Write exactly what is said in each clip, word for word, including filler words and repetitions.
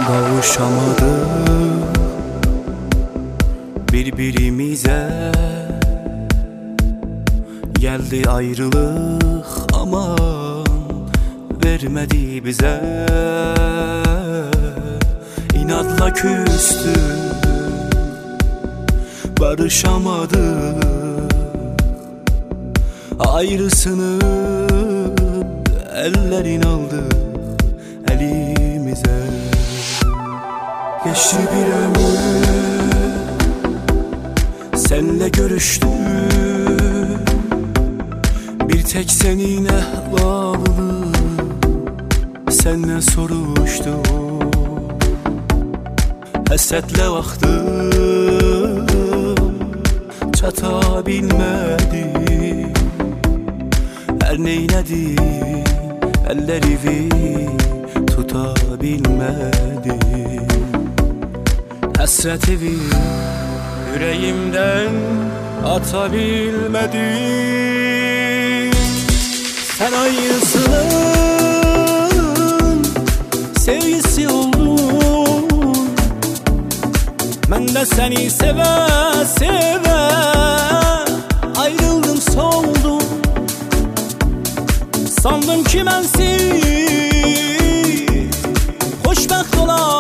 Kavuşamadık birbirimize, geldi ayrılık aman vermedi bize. İnatla küstük, barışamadık, ayrısını ellerin aldı elimize. Geçti bir ömür, senle görüştüm, bir tek senin ehvalını senden soruştum. Həsətle baktım, çata bilmedim, her neyledim, ellerimi tutabilmedim. Həsrətimi yüreğimden atabilmedim. Sen ayrısının sevgisi oldun, ben de seni seve seve ayrıldım soldum. Sandım ki bensiz hoşbəxt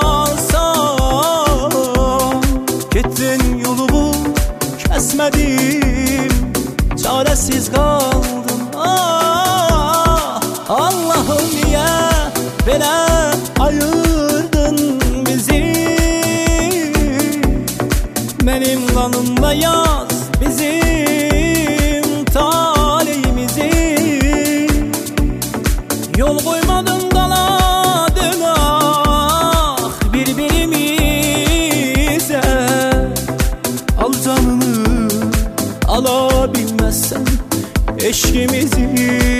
olarsam, gittin yolumu kesmedim, çaresiz kaldım. Ah, Allah'ım niye belə ayırdın bizi? Benim kanımla yaz bizim talihimizi. Yol koymadın daladım ah birbirimize. Al canını alabilmezsen eşkimizi,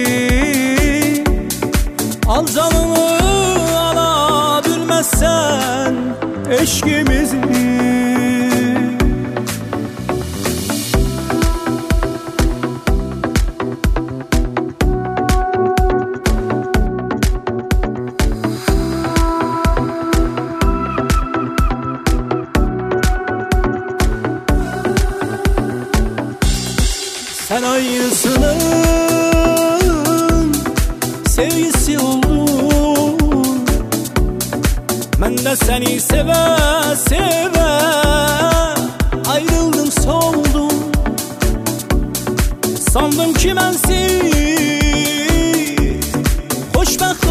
al canını alabilmezsen eşkimizi. Sen ayrısının sevgisi oldun, ben de seni seve seve ayrıldım soldum. Sandım ki bensiz hoşbəxt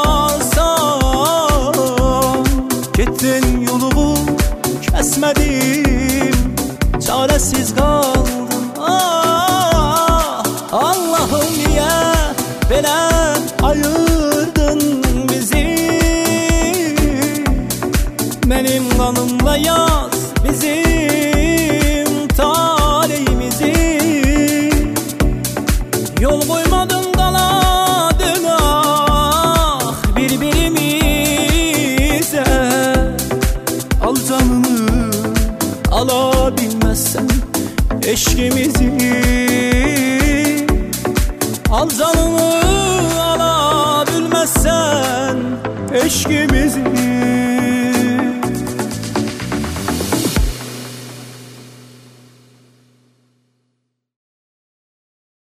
olarsam, gittin yolumu kesmedim, çaresiz kaldım. Ah, Allah'ım niye belə ayırdın bizi? Benim kanımla yaz bizim talihimizi. Yol koymadın daladım ah birbirimize. Al canını alabilmezsen eşkimizi, al canını alabilmezsen eşkimizi.